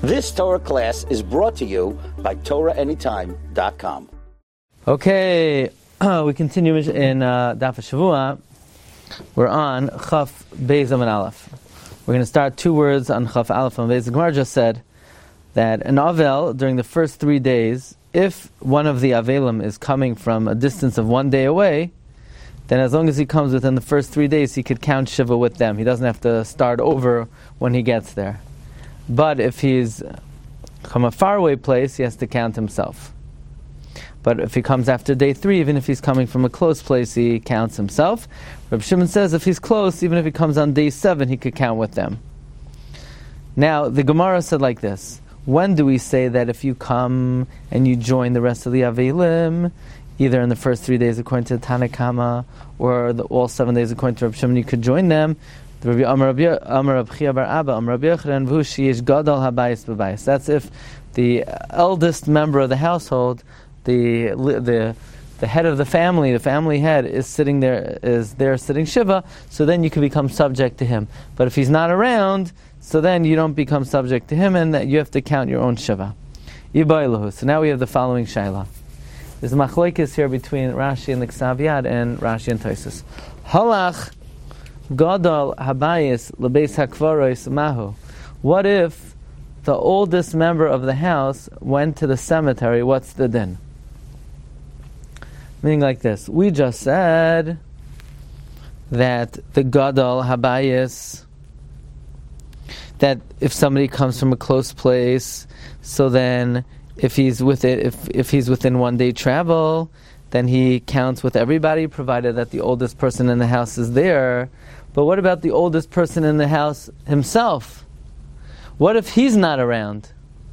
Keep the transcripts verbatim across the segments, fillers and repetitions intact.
This Torah class is brought to you by Torah Anytime dot com. Okay, uh, we continue in uh, Daf Shavua. We're on Chaf Beis Amud Aleph. We're going to start two words on Chaf Aleph and Beis. The Gemara just said that an Avel, during the first three days, if one of the Avelim is coming from a distance of one day away, then as long as he comes within the first three days, he could count Shiva with them. He doesn't have to start over when he gets there. But if he's from a faraway place, he has to count himself. But if he comes after day three, even if he's coming from a close place, he counts himself. Reb Shimon says if he's close, even if he comes on day seven, he could count with them. Now, the Gemara said like this. When do we say that if you come and you join the rest of the Avelim, either in the first three days according to Tanna Kama, or the, all seven days according to Reb Shimon, you could join them? That's if the eldest member of the household, the the the head of the family, the family head, is sitting there, is there sitting Shiva. So then you can become subject to him. But if he's not around, so then you don't become subject to him, and that you have to count your own Shiva. So now we have the following shaila. There's a machlokes here between Rashi and the Ksav Yad and Rashi and Tosfos. Halach Gadol habayis lebeis hakvaros mahu. What if the oldest member of the house went to the cemetery? What's the din? Meaning like this. We just said that the Gadol habayis, that if somebody comes from a close place, so then if he's with it, if if he's within one day travel, then he counts with everybody, provided that the oldest person in the house is there. But what about the oldest person in the house himself? What if he's not around?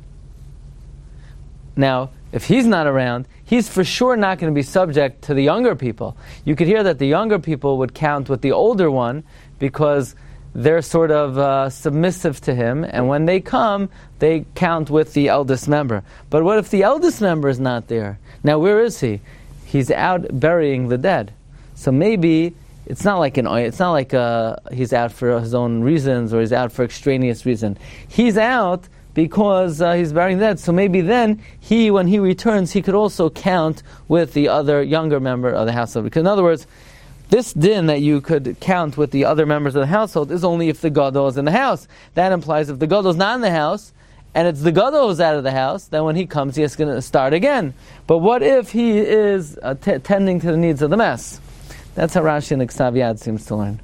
Now, if he's not around, he's for sure not going to be subject to the younger people. You could hear that the younger people would count with the older one because they're sort of uh, submissive to him, and when they come, they count with the eldest member. But what if the eldest member is not there? Now, where is he? He's out burying the dead. So maybe it's not like an it's not like uh, he's out for his own reasons or he's out for extraneous reason. He's out because uh, he's burying the dead. So maybe then he, when he returns, he could also count with the other younger member of the household. Because in other words, this din that you could count with the other members of the household is only if the gadol is in the house. That implies if the gadol is not in the house, and it's the gadol who's out of the house, then when he comes, he has to start again. But what if he is uh, t- tending to the needs of the mess? That's how Rashi and the Ksav Yad seems to learn.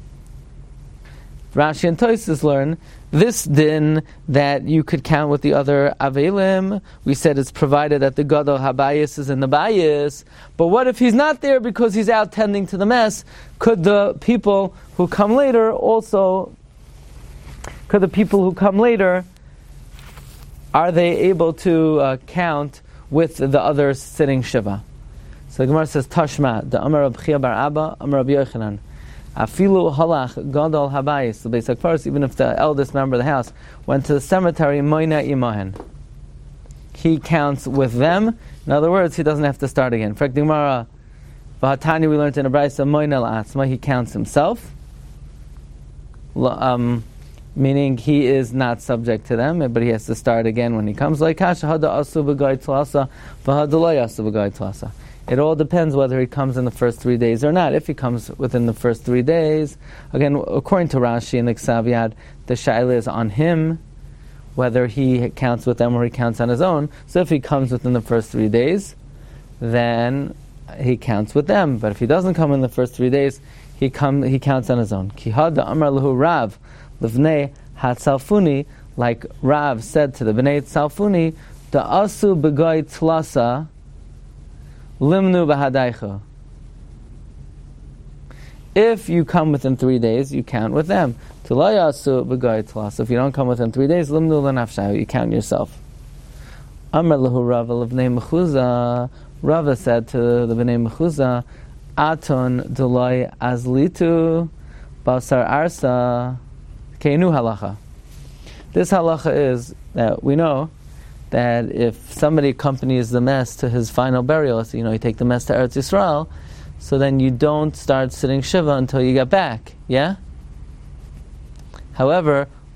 Rashi and Tosfos learn this din that you could count with the other Avelim. We said it's provided that the Gadol Habayis is in the Bayis. But what if he's not there because he's out tending to the mess? Could the people who come later also, could the people who come later, are they able to uh, count with the others sitting Shiva? So the Gemara says, Tashma, the Amar Reb Chia bar Abba, Amar Reb Yochanan. Afilu halach gadol habayis, the basic first, even if the eldest member of the house went to the cemetery, moina imahen, he counts with them. In other words, he doesn't have to start again. In fact, the Gemara, Vahatani, we learned in a brayso, moina la'atzma, he counts himself, um, meaning he is not subject to them, but he has to start again when he comes. Like kasha hada asu b'gai tlasa, v'hada lo yasu b'gai tlasa. It all depends whether he comes in the first three days or not. If he comes within the first three days, again, according to Rashi and the Ksav Yad, the shaila is on him, whether he counts with them or he counts on his own. So if he comes within the first three days, then he counts with them. But if he doesn't come in the first three days, he come he counts on his own. Kihada Amar Lahu Rav Livnei Hatzalfuni, like Rav said to the Bnei Tzalfuni, the Asu B'Gai Tlasa Limnu Bahadaicha. If you come within three days, you count with them. Tulayasu B'Gai Tlas. If you don't come within three days, Limnu Lanafshayu, you count yourself. Amar Lahu Rava Livnei Mechuza. Rava said to the Bnei Mechuza, Aton Dulai Azlitu Basar Arsa Keinu Halacha. This halacha is that we know that if somebody accompanies the mess to his final burial, so you know, you take the mess to Eretz Yisrael, so then you don't start sitting Shiva until you get back, yeah? However,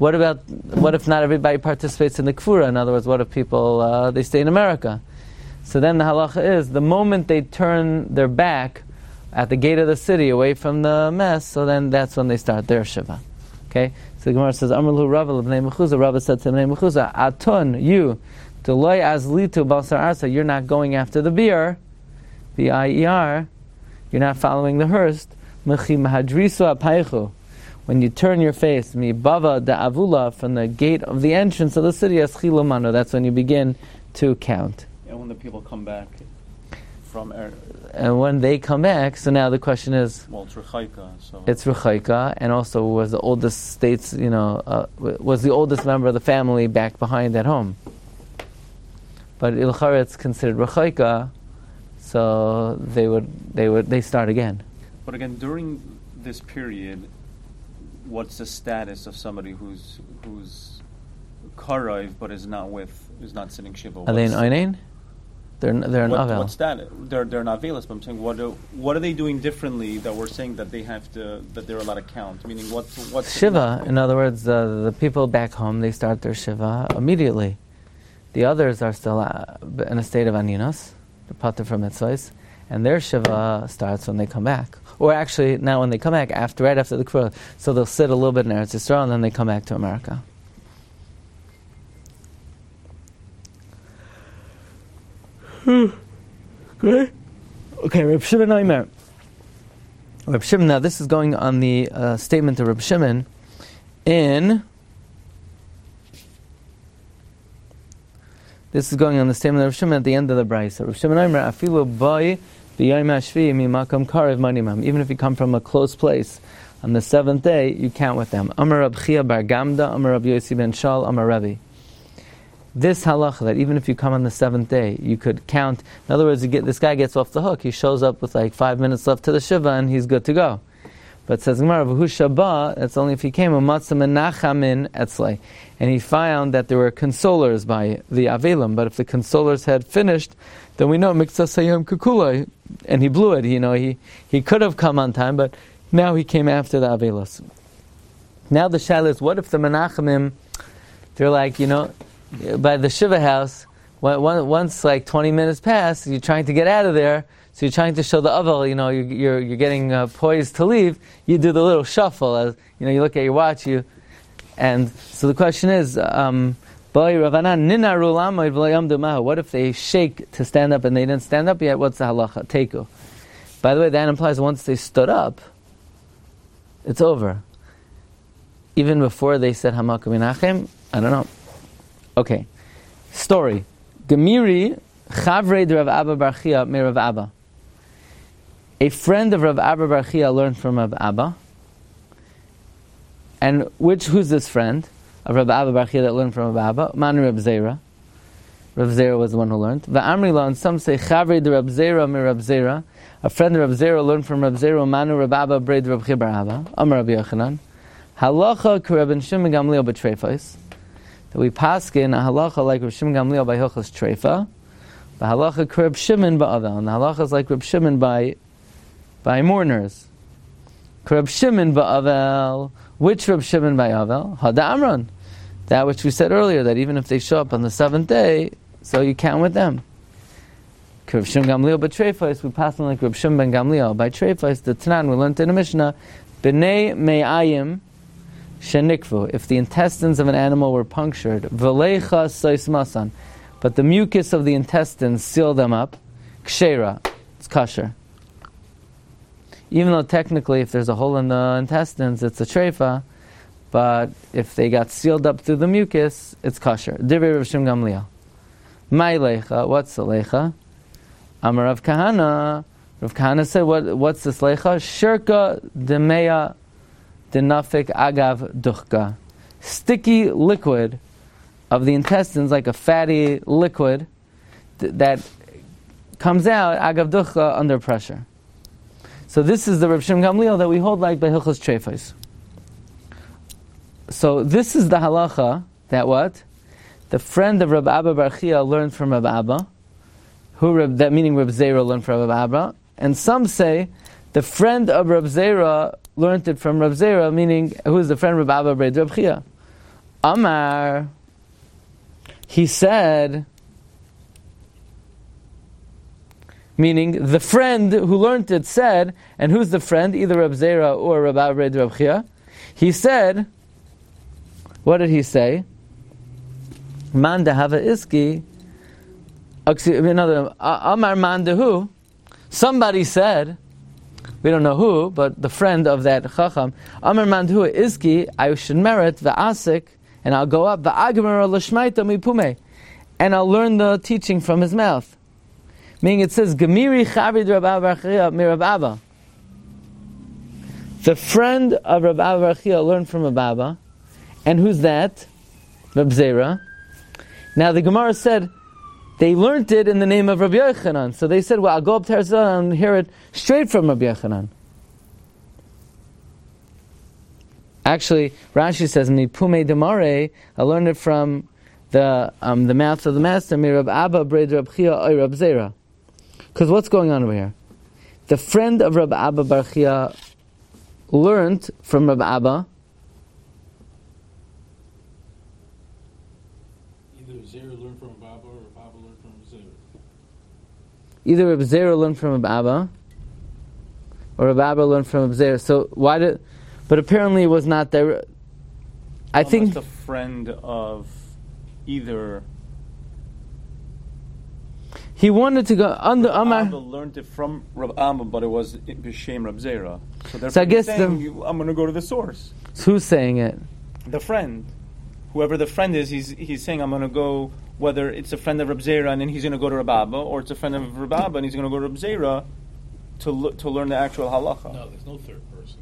What about, what if not everybody participates in the kfura? In other words, what if people, uh, they stay in America? So then the halacha is, the moment they turn their back at the gate of the city away from the mess, so then that's when they start their shiva. Okay? So the Gemara says, Amrlu Rava l'bnei Mechuzah, Rava said to Bnei Mechuzah, Atun, you, Deloy azlitu balsar arsa, you're not going after the beer, the I E R, you're not following the hearse. Mechi mahadrisu apaychu, when you turn your face, mi bava da avula, from the gate of the entrance of the city, aschilu mano, that's when you begin to count. And when the people come back from er- and when they come back, so now the question is, well, it's rechaika, so it's rechaika, and also was the oldest states, you know, uh, was the oldest member of the family back behind at home. But ilchar, it's considered rechaika, so they would, they would, they start again. But again, during this period, what's the status of somebody who's who's karaiv but is not with, is not sitting shiva? Are they in einin? They're they're an what, avel. What's that? They're they're not velas, but I'm saying what do, what are they doing differently that we're saying that they have to, that they're allowed to count? Meaning what what's shiva? In other words, uh, the people back home, they start their shiva immediately. The others are still uh, in a state of aninos, the pater from mitzvahs, and their shiva starts when they come back. Or actually, now when they come back, after right after the kfura, so they'll sit a little bit in Eretz Yisrael, and then they come back to America. Okay. Okay, Reb Shimon Omer. Reb Shimon, now this is going on the uh, statement of Reb Shimon in... This is going on the statement of Reb Shimon at the end of the brayso. Reb Shimon Omer, afilu boy b'yayim hashvi mimakam karev manimam. Even if you come from a close place, on the seventh day, you count with them. Amar Rab Chia bar Gamda, Amar Rab Yossi ben Shal, Amar Rebbe. This halacha, that even if you come on the seventh day, you could count. In other words, you get, this guy gets off the hook. He shows up with like five minutes left to the shiva, and he's good to go. But it says Gemara, V'hu Shabbat, that's only if he came, Umatzah menachamin etzlei. And he found that there were consolers by the Avelim, but if the consolers had finished, then we know Mikzah Sayom Kukulai, and he blew it. You know, he, he could have come on time, but now he came after the Avelos. Now the shaila is, what if the Menachemim, they're like, you know, by the Shiva house, once like twenty minutes pass, you're trying to get out of there, so you're trying to show the Avel, you know, you're, you're, you're getting uh, poised to leave, you do the little shuffle, as you know, you look at your watch, you, and so the question is, um, what if they shake to stand up and they didn't stand up yet? What's the halacha? Teiku. By the way, that implies once they stood up, it's over. Even before they said Hamakam Menachem, I don't know. Okay. Story. Gemiri Chavrei de Rav Abba Bar Chia me Rav Abba. A friend of Rav Abba Bar Chia learned from Rav Abba. And which, who's this friend of Rav Abba Bar Chia that learned from Rav Abba? Manu Rav Zera. Rav Zera was the one who learned. Va'amri la, and some say Chavrei de Rav Zera me Rav Zera. A friend of Rav Zera learned from Rav Zera. Manu Rav Abba braid Rav Chia Bar Abba. Amar Rabbi Yochanan. Halacha k'Rabbi Shimon Gamliel b'treifos. That we paskin a halacha like Rav Shimon Gamliel by Hilchos Treifa. The halacha k'Rab Shimon ba'avel. And the halacha is like Rab Shimon by by mourners. K'Rab Shimon ba'avel. Which Rab Shimon by Avel? Hada Amran. That which we said earlier, that even if they show up on the seventh day, so you count with them. K'Rab Shimon Gamliel by Treifos. We pass on like Rab Shimon ben Gamliel by Treifos. The Tanan we learned in the Mishnah. B'nei me'ayim shenikvu. If the intestines of an animal were punctured, v'leicha sois masan, but the mucus of the intestines seal them up, kshera, it's kosher. Even though technically if there's a hole in the intestines, it's a treifa, but if they got sealed up through the mucus, it's kosher. Divrei Rav Shimon Gamliel. My leicha, what's the leicha? Amar Rav Kahana. Rav Kahana said, what, what's this leicha? Shirka demeya denafik agav duchka. Sticky liquid of the intestines, like a fatty liquid th- that comes out agav duchka under pressure. So this is the Rav Shimon Gamliel that we hold like by Hilchos Treifos. So this is the halacha that what? The friend of Rav Abba Bar Chia learned from Rav Abba, who Rab, that meaning Rav Zera learned from Rav Abba, and some say the friend of Rav Zera learned it from Rav Zera, meaning who is the friend of Rav Abba Bar Rav Chia. Amar, he said, meaning the friend who learned it said, and who's the friend? Either Reb Zera or Reb Abba Reb Reb Chia. He said, what did he say? Man dehava iski. Another Amar man dehu. Somebody said, we don't know who, but the friend of that Chacham, Amar man dehu iski. I should merit va'asik, and I'll go up va'agmer l'shmaita mipume, and I'll learn the teaching from his mouth. Meaning it says, Gemiri Chavid Reb Abba mi Reb Abba. The friend of Reb Abba learned from Reb Abba. And who's that? Reb Zera. Now the Gemara said, they learned it in the name of Rabbi Yochanan. So they said, well, I'll go up to Herzl and hear it straight from Rabbi Yochanan. Actually, Rashi says, Mi Pume Demare, I learned it from the um, the mouth of the master, Mi Reb Abba Bred Reb Chia Oy Reb Zera. Because what's going on over here? The friend of Rabbi Abba Bar Chia learned from Rabbi Abba. Either Zera learned from Rabbi Abba or Rabbi Abba learned from Zera. Either Rabbi Zera learned from Rabbi Abba or Rabbi Abba learned from Rabbi Zera. So why did? But apparently it was not there. I Almost think a friend of either. He wanted to go under Reb Amar. Abba learned it from Reb Abba, but it was B'Shem Reb Zera. So therefore, So I guess he's saying, the- you- I'm going to go to the source. Who's saying it? The friend, whoever the friend is, he's he's saying I'm going to go. Whether it's a friend of Reb Zera and then he's going to go to Reb Abba, or it's a friend of Reb Abba and he's going to go to Reb Zera to lo- to learn the actual halacha. No, there's no third person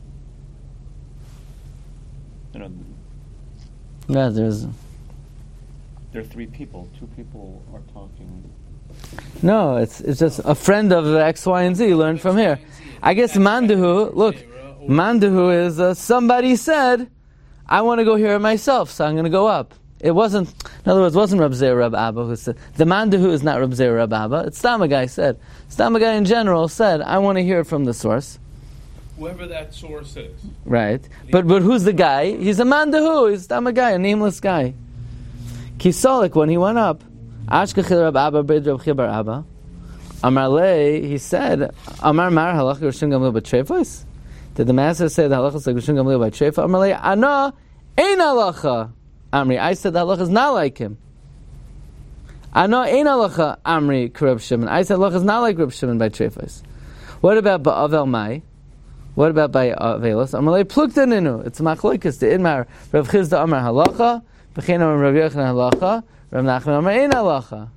there. You know, Yeah, there's there are three people. Two people are talking. no. It's it's just a friend of X, Y, and Z learned from here. I guess Mandahu. Look, Mandahu is uh, somebody said, I want to go hear it myself, so I'm going to go up. It wasn't. In other words, it wasn't Reb Zera Reb Abba who said the Mandahu is not Reb Zera Reb Abba. It's Stam guy said. Stam guy in general said, I want to hear it from the source. Whoever that source is. Right, but but who's the guy? He's a Mandahu. He's Stam guy, a nameless guy. Kisolik when he went up. Ashkechil Reb Abba Bred Reb Chia Bar Abba. Amar Le, he said, Amar Mar Halach Rishon Gamliel B'Treifos. Did the master say the halacha is like Rishon Gamliel by Treifa? Amar Le, Ana ein halacha. Amri, I said the halacha is not like him. Ana ein halacha. Amri, Reb Shimon. I said halacha is not like Reb Shimon by Treifos. What about Ba'avel Mai? What about by Avelos? Amar Le, Plukta Ninu. It's machloikas the Inmar. Reb Chizda Amar halacha. B'chein Amar Reb Yochanan halacha. Reb Nachman Amar ein halacha.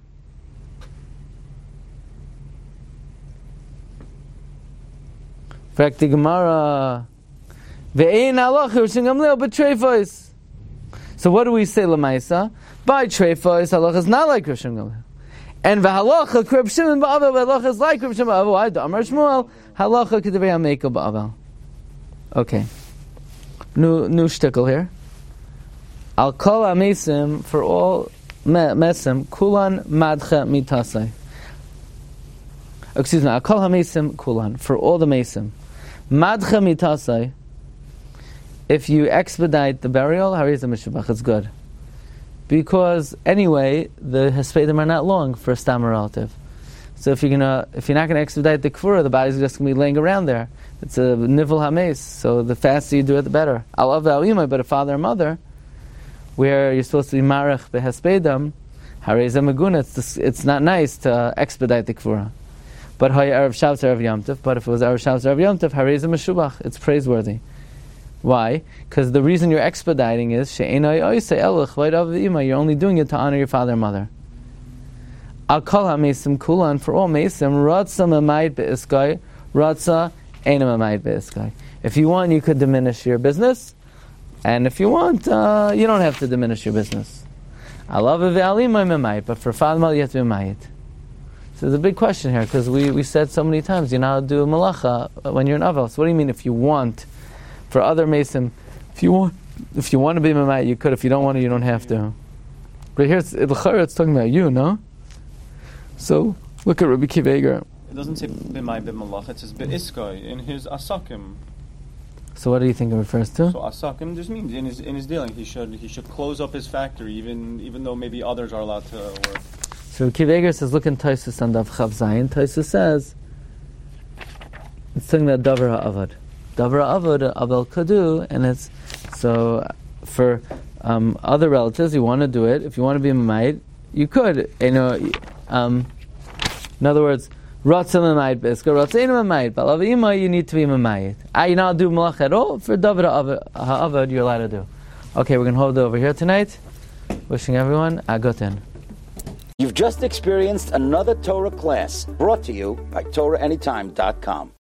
In fact, the Gemara, ve'ein halacha Rishon Gamliel b'treifos. So what do we say lemaisa? By treifos, halacha is not like Rishon Gamliel, and v'halacha Reb Shimon ba'avel, halacha is like Reb Shimon ba'avel. I do Amar Shmuel halacha k'divei Hamekel ba'avel. Okay, new new shtickle here. Al kol amesim for all mesim kulan madcha mitasai. Excuse me. Al kol hamesim kulan for all the mesim. Madcha mitasai. If you expedite the burial, hariza mishabach, it's good. Because anyway, the hespedim are not long for a stam relative. So if you're gonna, if you're not gonna expedite the kfura, the body's just gonna be laying around there. It's a nivel hames. So the faster you do it, the better. I love the alimay, but a father and mother, where you're supposed to be marach behespedim, hariza maguna. It's it's not nice to expedite the kfura. But Haya Erev Shabbos Erev Yom Tov. But if it was Erev Shabbos Erev Yom Tov, Harei Meshubach. It's praiseworthy. Why? Because the reason you're expediting is She'enai Oisei Elach V'Ydav V'Ima. You're only doing it to honor your father and mother. Al Kol HaMesim Kulan, for all Mesim, Ratza Mamayit Be'iskai, Ratza Eina Mamayit Be'iskai. If you want, you could diminish your business, and if you want, uh, you don't have to diminish your business. I love it Ve'alimai Mamayit, but for father and mother you have to be Mamayit. So there's a big question here, because we, we said so many times, you know how to do a malacha when you're in Avel. So what do you mean if you want? For other Mason, if you want if you want to be Mamayit, you could. If you don't want to, you don't have to. But here it's, it's talking about you, no? So, look at Rabbi Kiva Eger. It doesn't say b'may b'malach, it says b'iskai in his asakim. So what do you think it refers to? So asakim just means in his in his dealing he should he should close up his factory even even though maybe others are allowed to work. So Kiv Eger says, look in Taisus on Dav Chav Zayin. Taisus says it's talking about Davar Ha'avad. Davar Ha'avad Abel Kadu, and it's so for um, other relatives you want to do it. If you want to be a Mamayit, you could. You know, um, in other words. Ratzah Mamayit Biska, Ratzah Eina Mamayit. But Alav Ima, you need to be Mamayit. Ah, you not do Malach at all. For Davar Ha'avad, you're allowed to do. Okay, we're going to hold it over here tonight. Wishing everyone a Goten. You've just experienced another Torah class brought to you by Torah Anytime dot com.